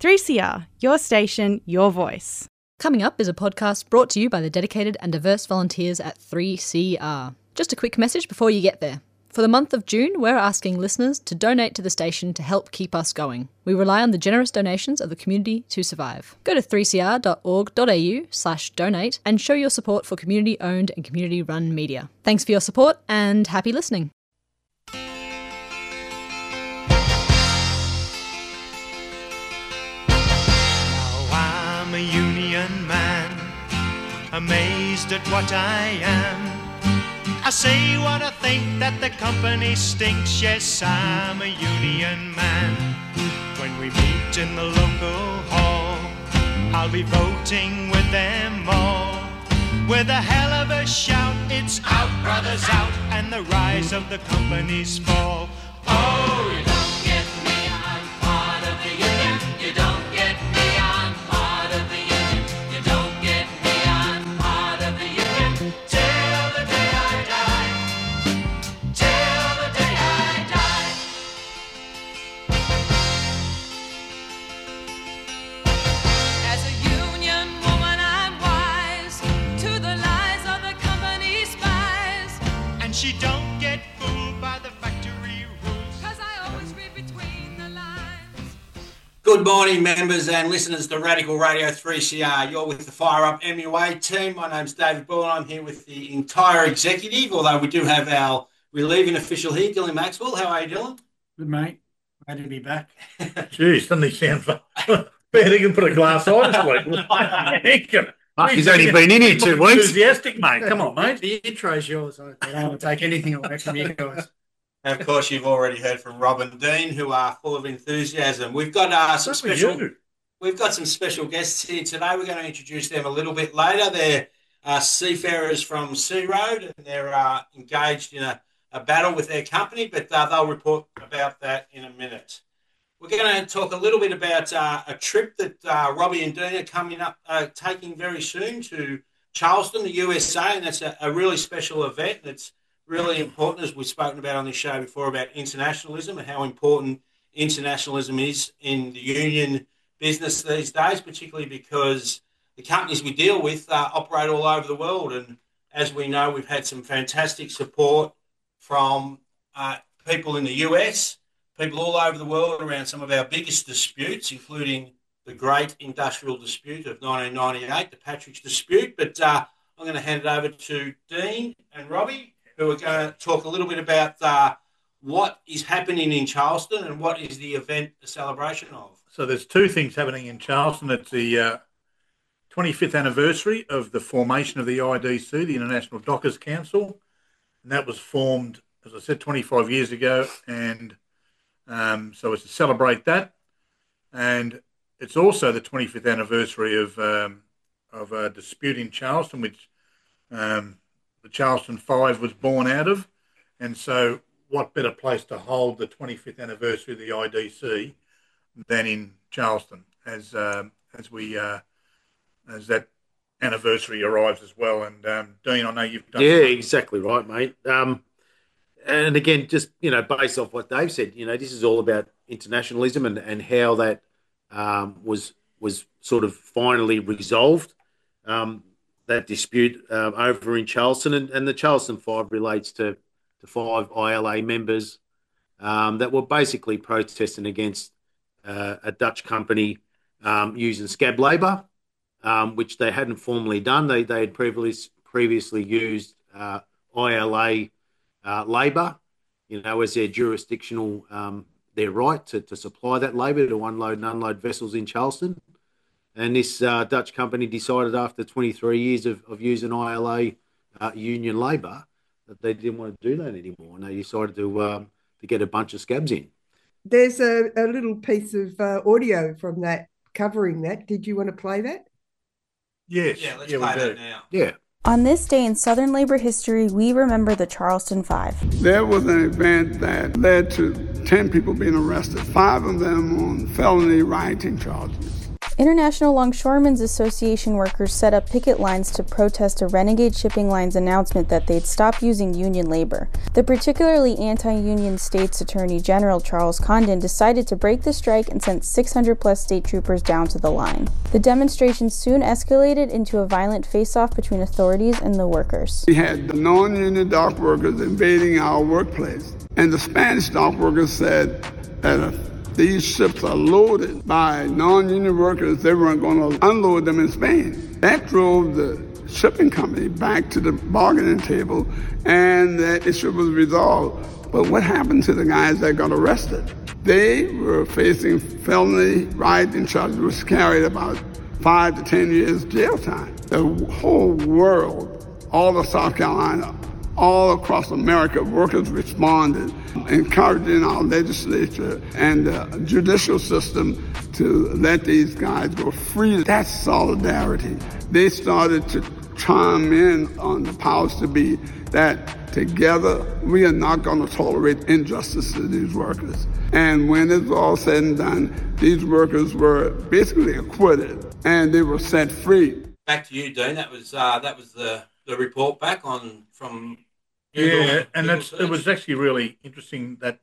3CR, your station, your voice. Coming Up is a podcast brought to you by the dedicated and diverse volunteers at 3CR. Just a quick message before you get there. For the month of June, we're asking listeners to donate to the station to help keep us going. We rely on the generous donations of the community to survive. Go to 3cr.org.au/donate and show your support for community-owned and community-run media. Thanks for your support and happy listening. I'm a union man, amazed at what I am. I say what I think, that the company stinks. Yes, I'm a union man. When we meet in the local hall, I'll be voting with them all. With a hell of a shout, it's out, brothers, out, and the rise of the company's fall. Oh, you don't get me, I'm part of the union. You don't get me, I'm part of the union. You don't get me, I'm part of the union. Till the day I die. Till the day I die. As a union woman, I'm wise to the lies of the company spies. And she don't get fooled by the factory rules. 'Cause I always read between the lines. Good morning, members and listeners to Radical Radio 3CR. You're with the Fire Up MUA team. My name's David Bull and I'm here with the entire executive, although we do have our relieving official here, Dylan Maxwell. How are you, Dylan? Good, mate. Glad to be back. Jeez, doesn't he sound fun? Man, he can put a glass on his week. He's only been in here 2 weeks. Enthusiastic, mate. Come on, mate. The intro's yours. I don't want to take anything away from you guys. And of course, you've already heard from Rob and Dean, who are full of enthusiasm. We've got some special guests here today. We're going to introduce them a little bit later. They're seafarers from Sea Road, and they're engaged in a battle with their company, but they'll report about that in a minute. We're going to talk a little bit about a trip that Robbie and Dean are taking very soon to Charleston, the USA, and that's a really special event that's really important, as we've spoken about on this show before, about internationalism and how important internationalism is in the union business these days, particularly because the companies we deal with operate all over the world. And as we know, we've had some fantastic support from people in the US, people all over the world around some of our biggest disputes, including the great industrial dispute of 1998, the Patrick's dispute. But I'm going to hand it over to Dean and Robbie, who are going to talk a little bit about what is happening in Charleston and what is the event a celebration of. So there's two things happening in Charleston. It's the 25th anniversary of the formation of the IDC, the International Dockers Council, and that was formed, as I said, 25 years ago, and so it's to celebrate that. And it's also the 25th anniversary of a dispute in Charleston, which the Charleston Five was born out of. And so what better place to hold the 25th anniversary of the IDC than in Charleston as that anniversary arrives as well. And Dean, I know you've done... Yeah, exactly right, mate. And again, just, based off what Dave said, this is all about internationalism and how that was sort of finally resolved, that dispute over in Charleston. And the Charleston Five relates to 5 ILA members that were basically protesting against a Dutch company using scab labour, which they hadn't formally done. They had previously used ILA labour, as their jurisdictional, their right to supply that labour to unload and unload vessels in Charleston. And this Dutch company decided after 23 years of using ILA union labour that they didn't want to do that anymore, and they decided to get a bunch of scabs in. There's a little piece of audio from that covering that. Did you want to play that? Yes. Yeah, let's play that now. Yeah. On this day in Southern labor history, we remember the Charleston Five. There was an event that led to 10 people being arrested, 5 of them on felony rioting charges. International Longshoremen's Association workers set up picket lines to protest a Renegade Shipping Line's announcement that they'd stop using union labor. The particularly anti-union state's Attorney General Charles Condon decided to break the strike and sent 600-plus state troopers down to the line. The demonstrations soon escalated into a violent face-off between authorities and the workers. We had the non-union dock workers invading our workplace, and the Spanish dock workers said that if these ships are loaded by non-union workers, they weren't going to unload them in Spain. That drove the shipping company back to the bargaining table, and that issue was resolved. But what happened to the guys that got arrested? They were facing felony rioting charges, which carried about 5 to 10 years jail time. The whole world, all of South Carolina, all across America, workers responded, encouraging our legislature and the judicial system to let these guys go free. That's solidarity. They started to chime in on the powers to be that together we are not going to tolerate injustice to these workers. And when it's all said and done, these workers were basically acquitted and they were set free. Back to you, Dean. That was the report back on from. Yeah, and it was actually really interesting that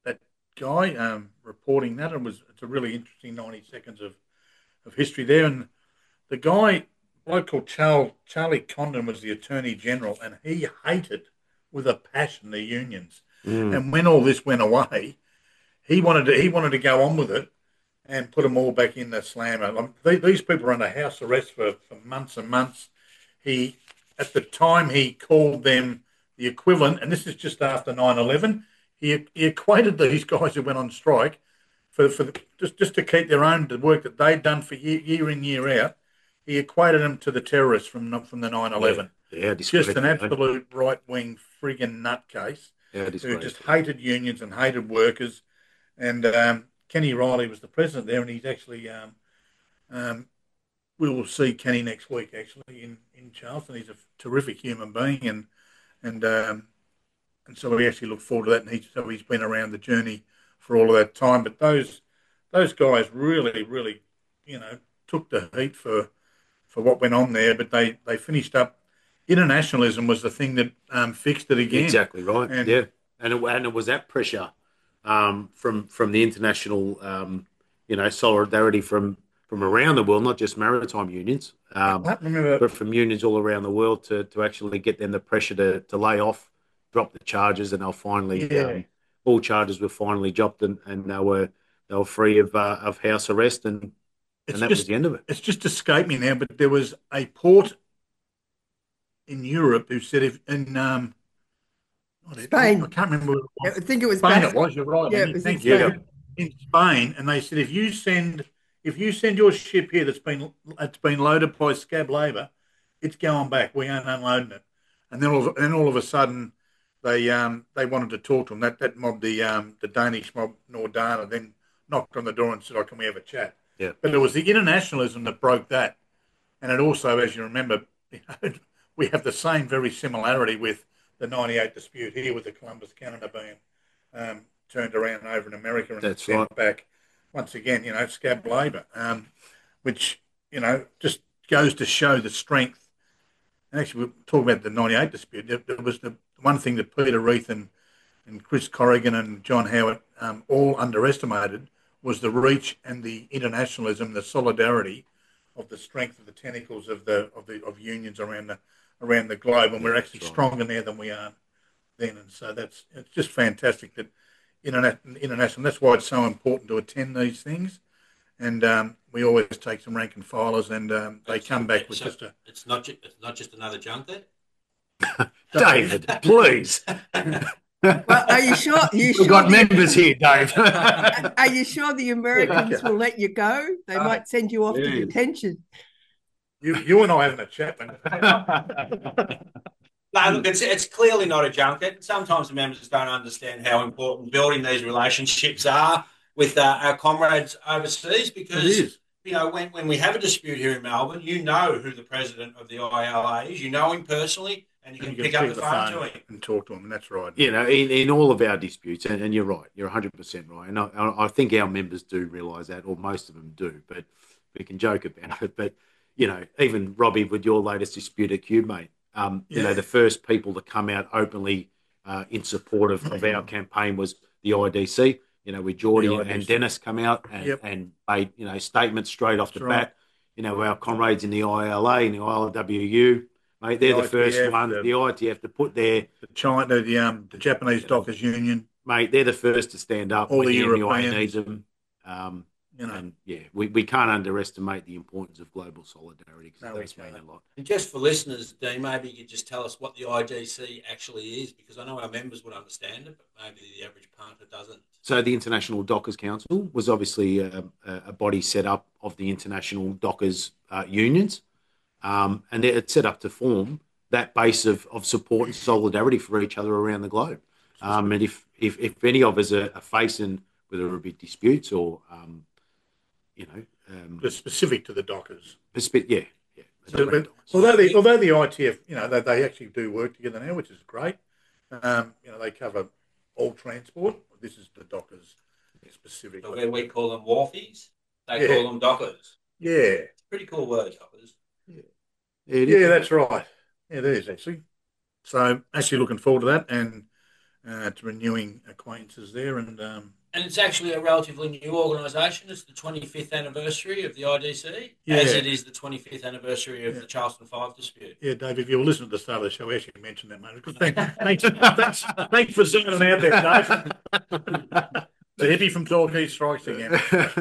guy reporting that. It's a really interesting 90 seconds of history there. And the bloke called Charlie Condon was the Attorney General, and he hated with a passion the unions. And when all this went away, he wanted to go on with it and put them all back in the slammer. These people were under house arrest for months and months. At the time, he called them the equivalent, and this is just after 9/11. He equated these guys who went on strike for just to keep their own the work that they'd done for year in, year out. He equated them to the terrorists from the 9/11. Yeah, just an absolute right wing friggin' nutcase who just hated unions and hated workers. And Kenny Riley was the president there, and he's actually we will see Kenny next week actually in Charleston. He's a terrific human being, and so we actually look forward to that. And he's been around the journey for all of that time. But those guys really, took the heat for what went on there. But they finished up. Internationalism was the thing that fixed it again. Exactly right. And it was that pressure from the international, solidarity from around the world, not just maritime unions, but from unions all around the world to actually get them the pressure to lay off, drop the charges, and they'll finally all charges were finally dropped, and they were free of house arrest, and that was the end of it. It's just escaped me now, but there was a port in Europe who said Spain. I can't remember. I think it was Spain. Spain. It was. You're right. Yeah, it was Thank in you. Spain. In Spain, and they said if you send your ship here that's been loaded by scab labour, it's going back. We aren't unloading it. And then all of a sudden, they wanted to talk to them. That mob, the Danish mob Nordana, then knocked on the door and said, "Oh, can we have a chat?" Yeah. But it was the internationalism that broke that, and it also, as you remember, we have the same very similarity with the '98 dispute here with the Columbus Canada being turned around over in America and sent back once again. Scab labour, which just goes to show the strength. And actually, we're talking about the '98 dispute. There was the one thing that Peter Reith and Chris Corrigan and John Howard all underestimated was the reach and the internationalism, the solidarity of the strength of the tentacles of unions around the globe, and we're actually stronger now than we are then. And so it's just fantastic that international. That's why it's so important to attend these things. And we always take some rank and filers, and they come back with just a. It's not just another junket. David, please. Well, are you sure? We've got members here, Dave. Are you sure the Americans will let you go? They might send you off to detention. You and I having a chat, man. No, look, it's clearly not a junket. Sometimes the members don't understand how important building these relationships are with our comrades overseas, because when we have a dispute here in Melbourne, you know who the president of the ILA is, you know him personally, and you can pick up the phone to him and talk to him, and that's right. In all of our disputes, and you're right, you're 100% right, and I think our members do realise that, or most of them do, but joke about it, but even Robbie, with your latest dispute at Cube, mate, the first people to come out openly in support of our campaign was the IDC. With Geordie and Dennis come out and made statements straight off the bat. Our comrades in the ILA and the ILWU, mate, they're the first one. The ITF to put their the Japanese Dockers Union, mate, they're the first to stand up. All when the MUA needs Europeans. them. And we can't underestimate the importance of global solidarity because it does mean a lot. And just for listeners, Dean, maybe you could just tell us what the IDC actually is, because I know our members would understand it, but maybe the average punter doesn't. So the International Dockers Council was obviously a body set up of the international dockers unions, and it's set up to form that base of support and solidarity for each other around the globe. And if any of us are facing, whether it be disputes or just specific to the Dockers. Yeah. Although the ITF, they actually do work together now, which is great. They cover all transport. This is the Dockers specific. So where we call them wharfies, they call them Dockers. Yeah. It's a pretty cool word, Dockers. Yeah, that's right. Yeah, it is actually. So actually looking forward to that and to renewing acquaintances there and it's actually a relatively new organisation. It's the 25th anniversary of the IDC, as it is the 25th anniversary of the Charleston 5 dispute. Yeah, Dave, if you were listening to the start of the show, I actually mentioned that, mate. Thanks for zooming out there, Dave. The hippie from Torquay strikes again.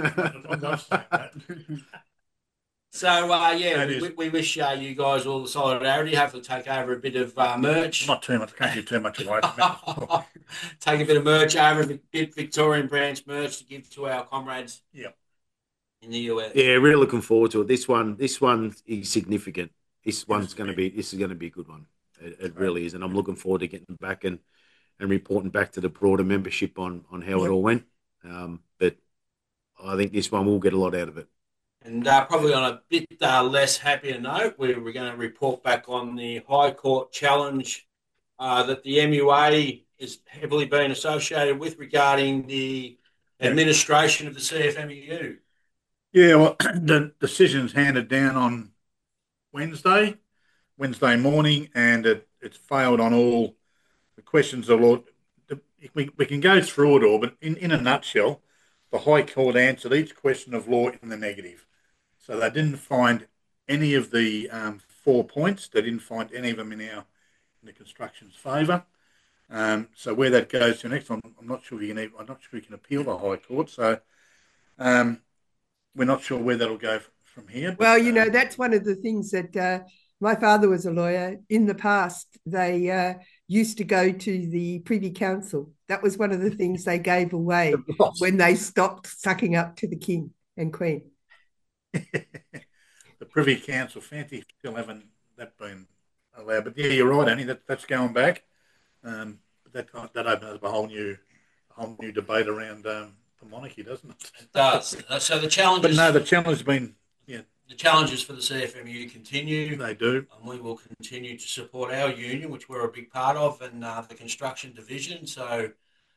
So, we wish you guys all the solidarity. Hopefully take over a bit of merch. Not too much. Can't give too much away. Take a bit of merch over, a bit Victorian branch merch to give to our comrades in the US. Yeah, really looking forward to it. This one is significant. This is going to be a good one. It really is. And I'm looking forward to getting back and reporting back to the broader membership on how it all went. But I think this one will get a lot out of it. And probably on a bit less happier note, we're going to report back on the High Court challenge that the MUA is heavily being associated with regarding the administration of the CFMEU. Yeah, well, the decision's handed down on Wednesday morning, and it's failed on all the questions of law. We can go through it all, but in a nutshell, the High Court answered each question of law in the negative. So they didn't find any of the 4 points. They didn't find any of them in the construction's favour. So where that goes to next, I'm not sure you can appeal the High Court. So we're not sure where that'll go from here. Well, that's one of the things that my father was a lawyer. In the past, they used to go to the Privy Council. That was one of the things they gave away when they stopped sucking up to the King and Queen. The Privy Council, fancy still haven't that been allowed. But yeah, you're right, Annie. That's going back. But that opens up a whole new debate around the monarchy, doesn't it? It does. So the challenges. But no, the challenge has been the challenges for the CFMU continue. They do, and we will continue to support our union, which we're a big part of, and the construction division. So.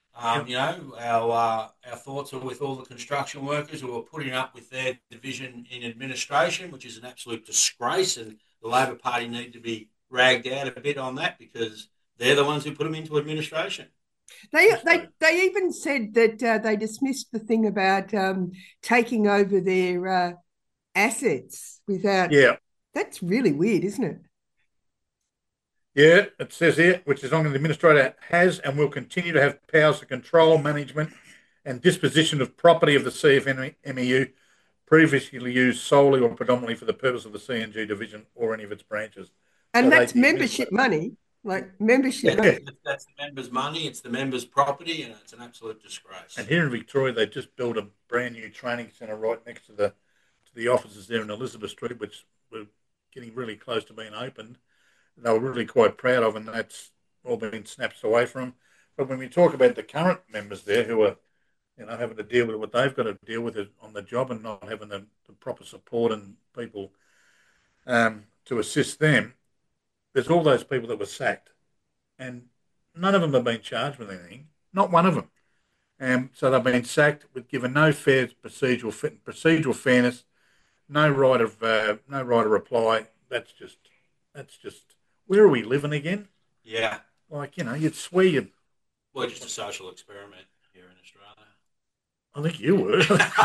Our thoughts are with all the construction workers who are putting up with their division in administration, which is an absolute disgrace, and the Labor Party need to be ragged out a bit on that because they're the ones who put them into administration. They even said that they dismissed the thing about taking over their assets without. Yeah, that's really weird, isn't it? Yeah, it says here, which is on the administrator has and will continue to have powers to control, management and disposition of property of the CFMEU previously used solely or predominantly for the purpose of the CNG division or any of its branches. And so that's membership money, membership money. That's the members' money, it's the members' property, and it's an absolute disgrace. And here in Victoria, they just built a brand new training centre right next to the offices there in Elizabeth Street, which were getting really close to being opened. They were really quite proud of, and that's all been snatched away from them. But when we talk about the current members there who are, having to deal with what they've got to deal with on the job and not having the proper support and people to assist them, there's all those people that were sacked, and none of them have been charged with anything. Not one of them. So they've been sacked with given no fair procedural fairness, no right of reply. That's just. Where are we living again? Yeah. Like, you'd swear you. Well, just a social experiment here in Australia. I think you were.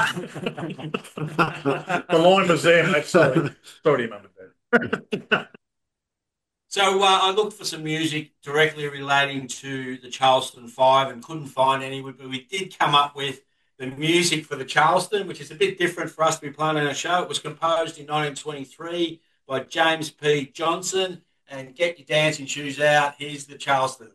The line was there, mate. Sorry, Mum and Dad. So I looked for some music directly relating to the Charleston Five and couldn't find any, but we did come up with the music for the Charleston, which is a bit different for us to be playing on our show. It was composed in 1923 by James P. Johnson. And get your dancing shoes out. Here's the Charleston.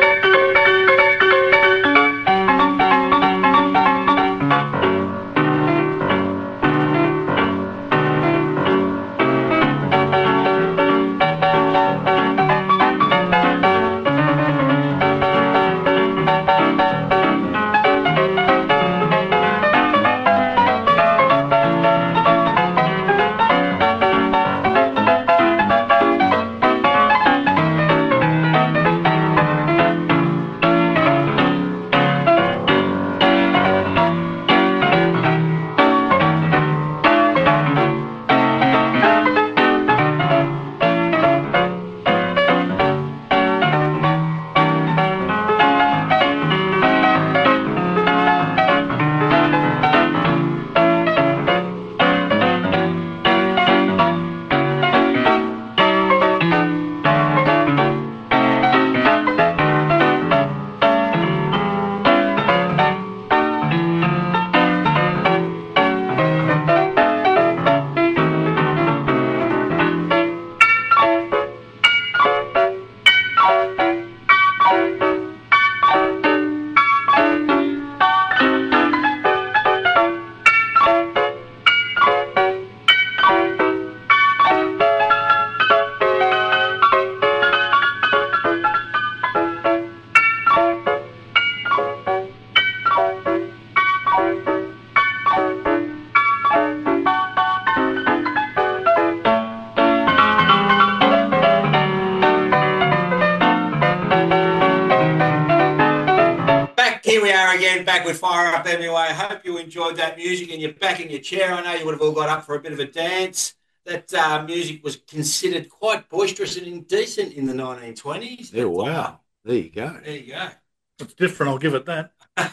Back with Fire Up MUA. I hope you enjoyed that music and you're back in your chair. I know you would have all got up for a bit of a dance. That music was considered quite boisterous and indecent in the 1920s. Yeah, wow. There you go. There you go. It's different, I'll give it that.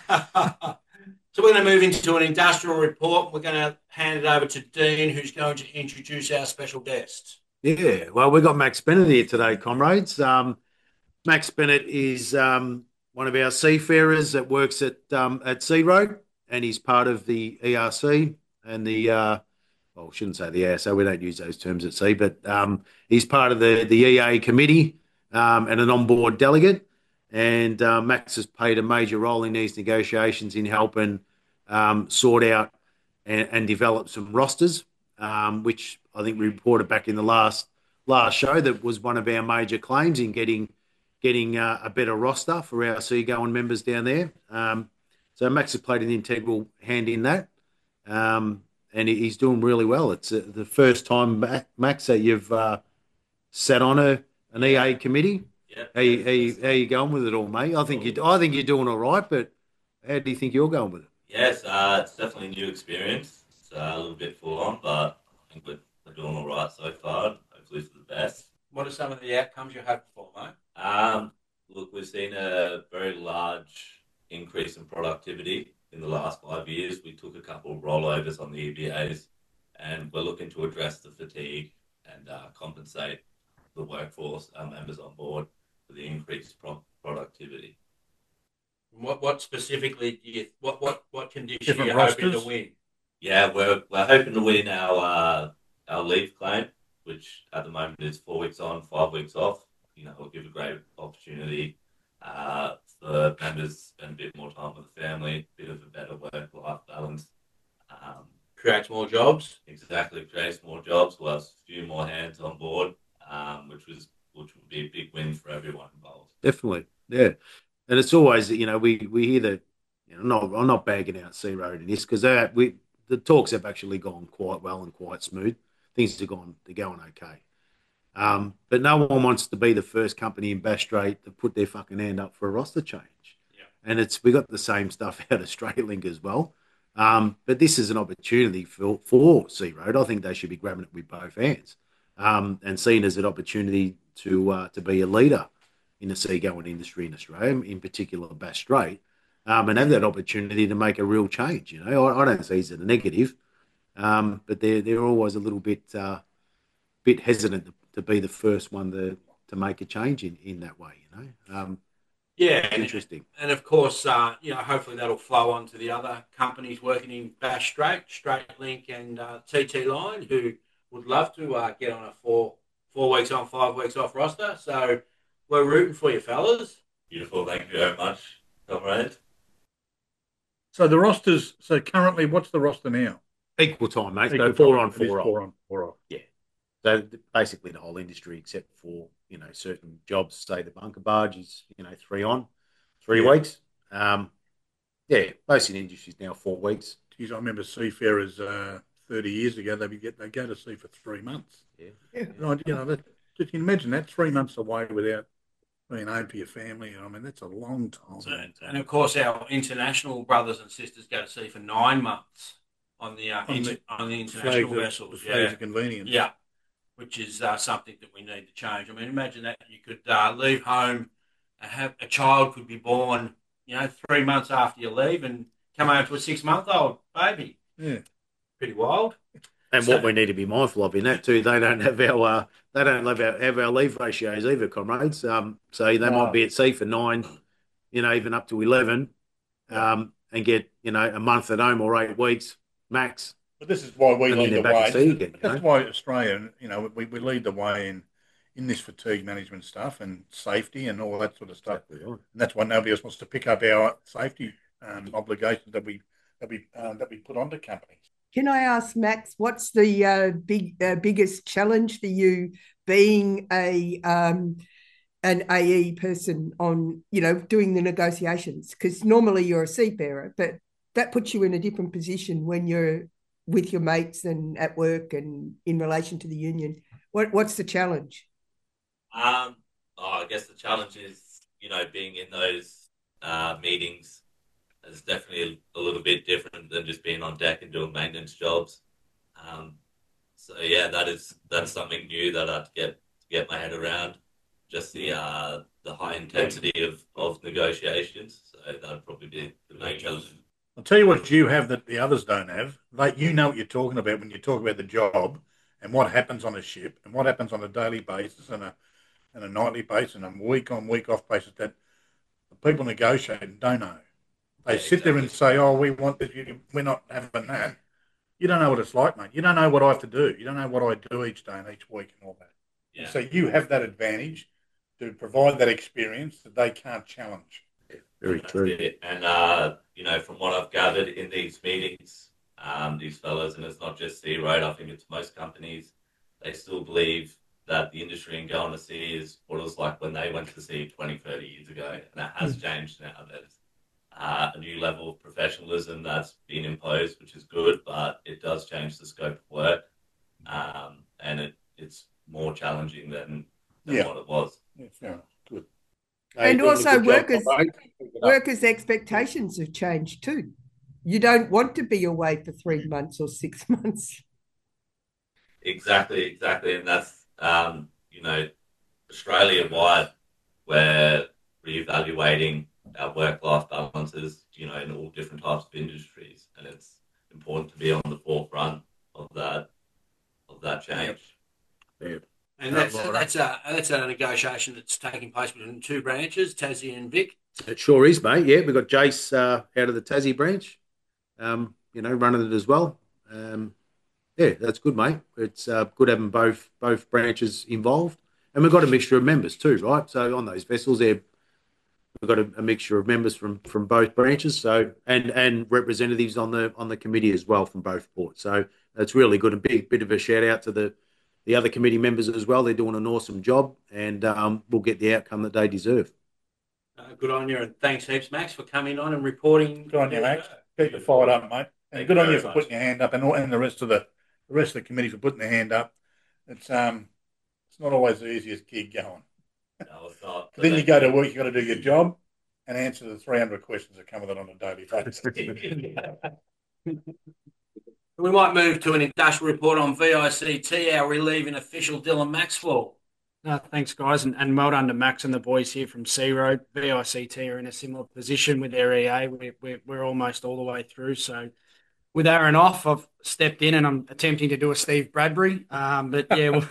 So we're going to move into an industrial report. We're going to hand it over to Dean, who's going to introduce our special guest. Yeah, well, we've got Max Bennett here today, comrades. Max Bennett is one of our seafarers that works at Sea Road, and he's part of the ERC and the, well, I shouldn't say the ERC, we don't use those terms at sea, but he's part of the EA committee and an onboard delegate. And Max has played a major role in these negotiations in helping sort out and develop some rosters, which I think we reported back in the last show that was one of our major claims in getting a better roster for our seagoing members down there. So Max has played an integral hand in that, and he's doing really well. It's the first time, Max, that you've sat on an EA committee. Yeah. How you going with it all, mate? I think you're doing all right, but how do you think you're going with it? Yes, it's definitely a new experience. It's a little bit full on, but I think we're doing all right so far. Hopefully for the best. What are some of the outcomes you're hoping for, mate? Look, we've seen a very large increase in productivity in the last 5 years. We took a couple of rollovers on the EBAs, and we're looking to address the fatigue and compensate the workforce, our members on board, for the increased productivity. What specifically do you? What condition Different are you hoping rosters? to win? Yeah, we're hoping to win our leave claim, which at the moment is 4 weeks on, 5 weeks off. It'll give a great opportunity for members to spend a bit more time with the family, a bit of a better work-life balance. Creates more jobs. Exactly, creates more jobs. We'll have a few more hands on board, which would be a big win for everyone involved. Definitely, yeah. And it's always, we hear that. I'm not bagging out Sea Road in this because the talks have actually gone quite well and quite smooth. Things they're going okay. But no one wants to be the first company in Bass Strait to put their fucking hand up for a roster change. Yeah. And we got the same stuff out of StraightLink as well. But this is an opportunity for Sea Road. I think they should be grabbing it with both hands, and seen as an opportunity to be a leader in the seagoing industry in Australia, in particular Bass Strait, and have that opportunity to make a real change. I don't see it as a negative, but they're always a little bit hesitant to be the first one to make a change in that way. Yeah, interesting. And of course, hopefully that'll flow on to the other companies working in Bass Strait, Straight Link and TT Line, who would love to get on a 4 weeks on, 5 weeks off roster. So we're rooting for you, fellas. Beautiful. Thank you very much, comrade. So the rosters. So currently, what's the roster now? Equal time, mate. Equal So 4 time. on, 4 off. 4 on, 4 off. Yeah. So basically the whole industry, except for certain jobs, say the bunker barge is 3 on, 3 weeks. Most of the industry is now 4 weeks. Geez, I remember seafarers 30 years ago. They go to sea for 3 months. Yeah. You can imagine that 3 months away without being home to your family. I mean, that's a long time. And of course, our international brothers and sisters go to sea for 9 months on the international vessels. Flags of convenience. Yeah. Which is something that we need to change. I mean, imagine that you could leave home, have a child could be born, 3 months after you leave, and come home to a 6-month-old baby. Yeah, pretty wild. And what we need to be mindful of in that too, they don't have our leave ratios either, comrades. So they might be at sea for 9, even up to 11, and get a month at home or 8 weeks max. But this is why we lead the way. Again, That's why Australia, we lead the way in this fatigue management stuff and safety and all that sort of stuff. Exactly right. And that's why nobody else wants to pick up our safety obligations that we put onto companies. Can I ask Max, what's the biggest challenge for you being an AE person on doing the negotiations? Because normally you're a seafarer, but that puts you in a different position when you're with your mates and at work and in relation to the union. What's the challenge? I guess the challenge is, being in those meetings is definitely a little bit different than just being on deck and doing maintenance jobs. That's something new that I have to get my head around. Just the high intensity of negotiations. So that would probably be the main challenge. I'll tell you what you have that the others don't have. You know what you're talking about when you talk about the job and what happens on a ship and what happens on a daily basis and a nightly basis and a week on, week off basis that the people negotiating don't know. They sit there and say, "Oh, we want this. We're not having that." You don't know what it's like, mate. You don't know what I have to do. You don't know what I do each day and each week and all that. Yeah. So you have that advantage to provide that experience that they can't challenge. Very true. And, from what I've gathered in these meetings, these fellas, and it's not just Sea Road, I think it's most companies, they still believe that the industry in going to sea is what it was like when they went to sea 20, 30 years ago. And that has changed now. There's a new level of professionalism that's been imposed, which is good, but it does change the scope of work. And it's more challenging than what it was. Yeah, fair enough. Good. And also workers' expectations have changed too. You don't want to be away for 3 months or 6 months. Exactly. And that's, Australia-wide, we're reevaluating our work-life balances, in all different types of industries. And it's important to be on the forefront of that change. Yep. And that's a negotiation that's taking place between 2 branches, Tassie and Vic. It sure is, mate. Yeah, we've got Jace out of the Tassie branch, running it as well. That's good, mate. It's good having both branches involved, and we've got a mixture of members too, right? So on those vessels, we've got a mixture of members from both branches, so and representatives on the committee as well from both ports. So that's really good. A bit of a shout out to the other committee members as well. They're doing an awesome job, and we'll get the outcome that they deserve. Good on you, and thanks heaps, Max, for coming on and reporting. Good on you, Max. Keep it fired up, mate. And good on you for putting your hand up, and the rest of the committee for putting their hand up. It's not always the easiest gig going. No, it's not. Then you go to work, you got to do your job and answer the 300 questions that come with it on a daily basis. We might move to an industrial report on VICT, our relieving official Dylan Maxwell. Thanks, guys, and well done to Max and the boys here from Sea Road. VICT are in a similar position with their EA. We're almost all the way through. So with Aaron off, I've stepped in and I'm attempting to do a Steve Bradbury. But yeah,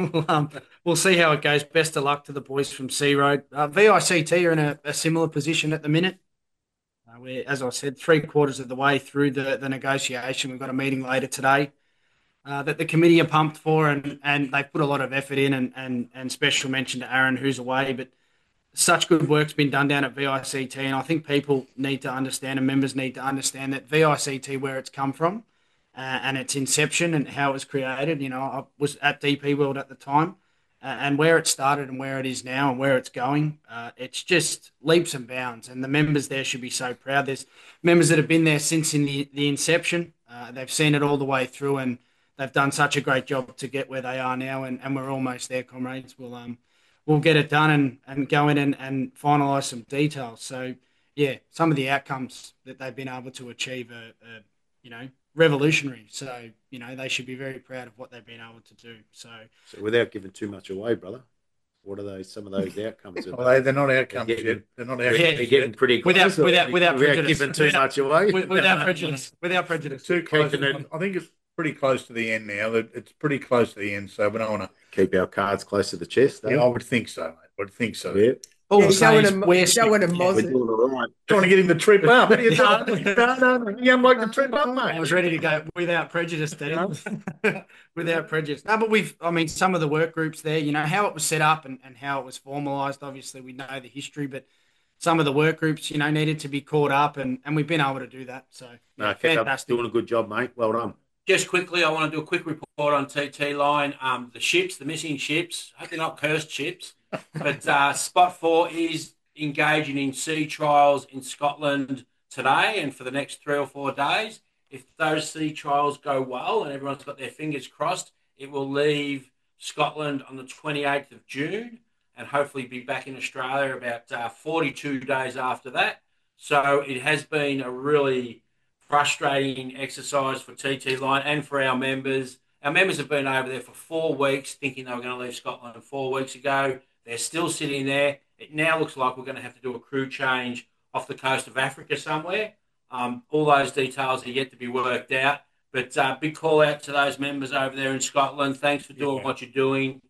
we'll see how it goes. Best of luck to the boys from Sea Road. VICT are in a similar position at the minute. We're, as I said, 3/4 of the way through the negotiation. We've got a meeting later today that the committee are pumped for, and they've put a lot of effort in, and special mention to Aaron, who's away. But such good work's been done down at VICT, and I think people need to understand, and members need to understand that VICT, where it's come from, and its inception and how it was created. You know, I was at DP World at the time, and where it started and where it is now and where it's going, it's just leaps and bounds. And the members there should be so proud. There's members that have been there since in the inception. They've seen it all the way through, and they've done such a great job to get where they are now. And we're almost there, comrades. We'll get it done and go in and finalise some details. So, yeah, some of the outcomes that they've been able to achieve are revolutionary. So, they should be very proud of what they've been able to do. So without giving too much away, brother, what are those? Some of those outcomes? Well, they're not outcomes yet. They're not outcomes. They're getting pretty close. Without prejudice. Giving too much away. Without prejudice. Without prejudice. Too close. I think it's pretty close to the end now. It's pretty close to the end, so we don't want to keep our cards close to the chest. Yeah, I would think so, mate. I would think so. Yeah. All you don't want to moz it. Trying to get him to trip up. What are you doing? No, you don't like to trip up, mate. I was ready to go without prejudice, Dan. Without prejudice. No, but some of the work groups there, how it was set up and how it was formalised. Obviously, we know the history, but some of the work groups, needed to be caught up, and we've been able to do that. So, fantastic. Doing a good job, mate. Well done. Just quickly, I want to do a quick report on TT Line. The missing ships, I hope they're not cursed ships, but Spot 4 is engaging in sea trials in Scotland today and for the next 3 or 4 days. If those sea trials go well and everyone's got their fingers crossed, it will leave Scotland on the 28th of June and hopefully be back in Australia about 42 days after that. So it has been a really frustrating exercise for TT Line and for our members. Our members have been over there for 4 weeks thinking they were going to leave Scotland 4 weeks ago. They're still sitting there. It now looks like we're going to have to do a crew change off the coast of Africa somewhere. All those details are yet to be worked out. But big call out to those members over there in Scotland. Thanks for doing what you're doing.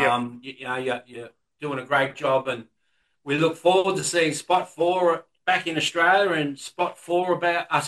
You're doing a great job, and we look forward to seeing Spot 4 back in Australia and Spot 5,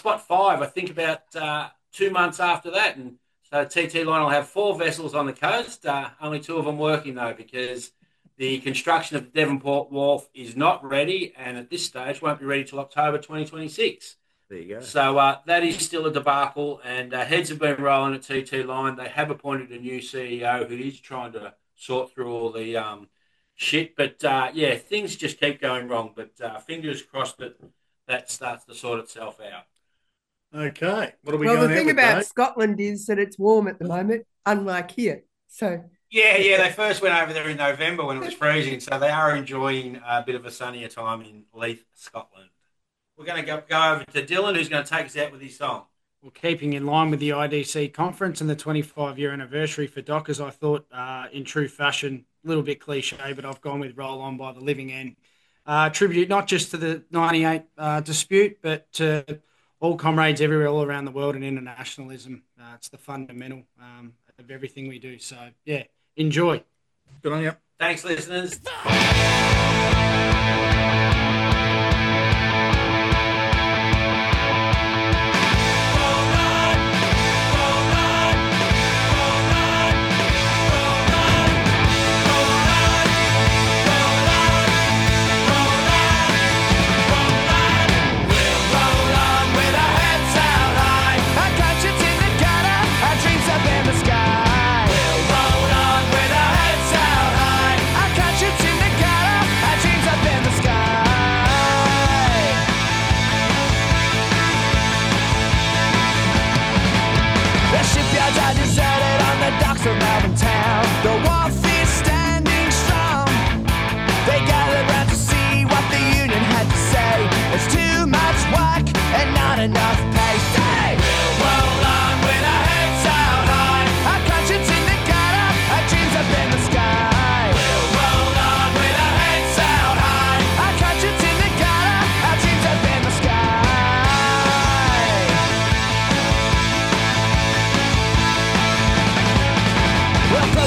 I think, about 2 months after that. And so TT Line will have 4 vessels on the coast, only 2 of them working, though, because the construction of the Devonport Wharf is not ready, and at this stage won't be ready till October 2026. There you go. So that is still a debacle, and heads have been rolling at TT Line. They have appointed a new CEO who is trying to sort through all the shit. But, things just keep going wrong. But fingers crossed that starts to sort itself out. Okay. What are we well, going the thing about Scotland is that it's warm at the moment, unlike here. So... Yeah, they first went over there in November when it was freezing, so they are enjoying a bit of a sunnier time in Leith, Scotland. We're going to go over to Dylan, who's going to take us out with his song. Well, keeping in line with the IDC conference and the 25-year anniversary for Dockers, I thought, in true fashion, a little bit cliche, but I've gone with Roll On by The Living End. Tribute not just to the 98 dispute, but to all comrades everywhere, all around the world, and internationalism. It's the fundamental of everything we do. So, yeah. Enjoy. Good on you. Thanks, listeners. From Melbourne town, the wharf is standing strong. They gathered round to see what the union had to say. There's too much work and not enough pay. Say,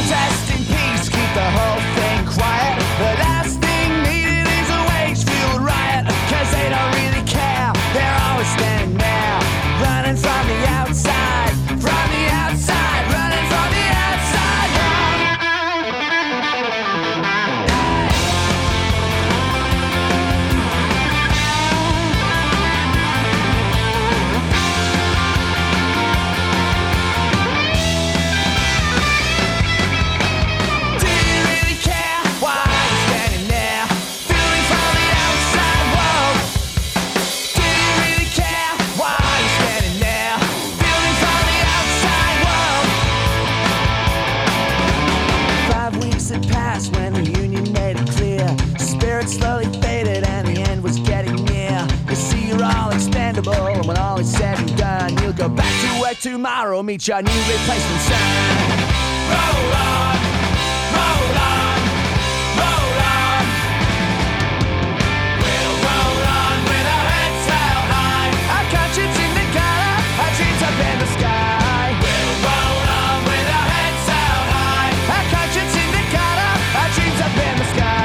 protest in peace, keep the whole thing quiet. The last thing needed is a wage-fueled riot, 'cause they don't really care, they're always standing there, running from the outside, running from the outside. When the union made it clear, spirit slowly faded and the end was getting near. You see, you're all expendable, and when all is said and done, you'll go back to work tomorrow, meet your new replacement son. Roll on, roll on, roll on. We'll roll on with our heads held high, our conscience in the gutter, our dreams up in the sky. We'll roll on with our heads held high, our conscience in the gutter, our dreams up in the sky.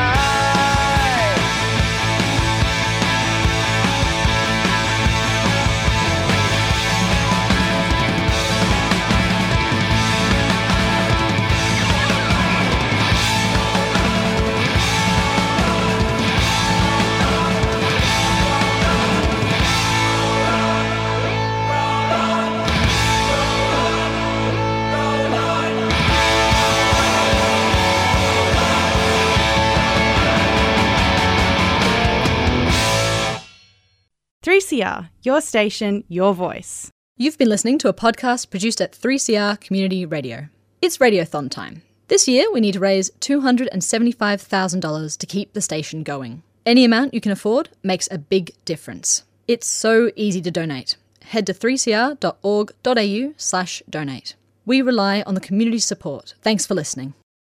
Your station, your voice. You've been listening to a podcast produced at 3CR Community Radio. It's Radiothon time. This year, we need to raise $275,000 to keep the station going. Any amount you can afford makes a big difference. It's so easy to donate. Head to 3cr.org.au/donate. We rely on the community support. Thanks for listening.